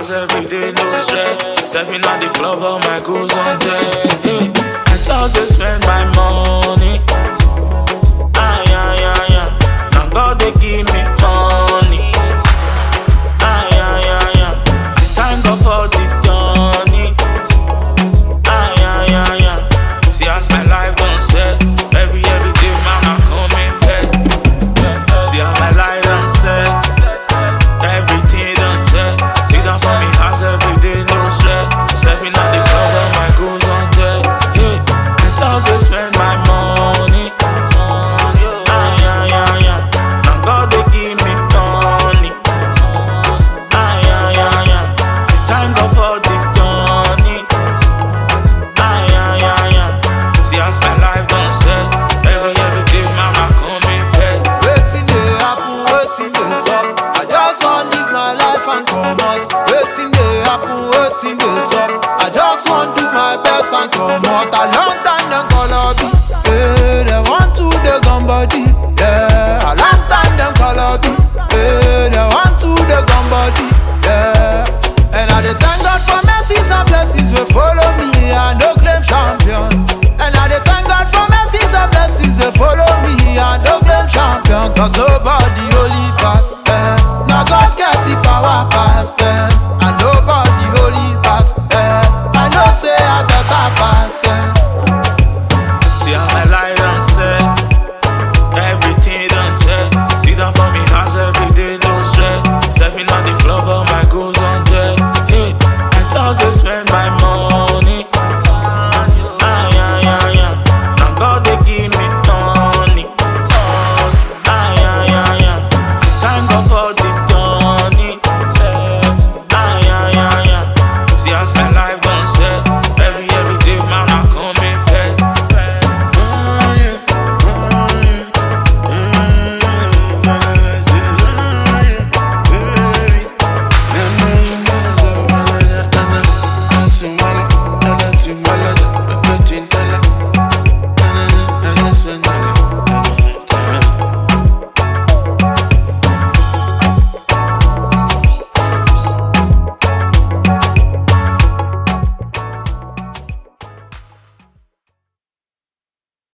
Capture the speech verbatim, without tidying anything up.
house every day, no stress. Stepping out the club, all my goals on deck. Hey, I just dey spend my money. Ah, yeah, yeah, yeah. Now God they give me money. Ah, yeah, yeah, yeah. I thank God for the journey. Ah, yeah, yeah, yeah. See, as my life done set. Every, every day, mama coming fed. See how my life done set. Everything done check. See down for me house every day, no stress. Stepping out the club, all my goals on deck. Hey, I thought to spend my money. Ah, yeah, yeah, yeah. Now God they give me money. Ah, yeah, yeah, yeah. I thank God for the journey. Ah, yeah, yeah, yeah. See how's my life done set. Every, every day, mama coming fed. Waiting they happen, waiting they stop. I just want live my life and come out. Waiting they happen, waiting they stop. I just want do my best and come out. I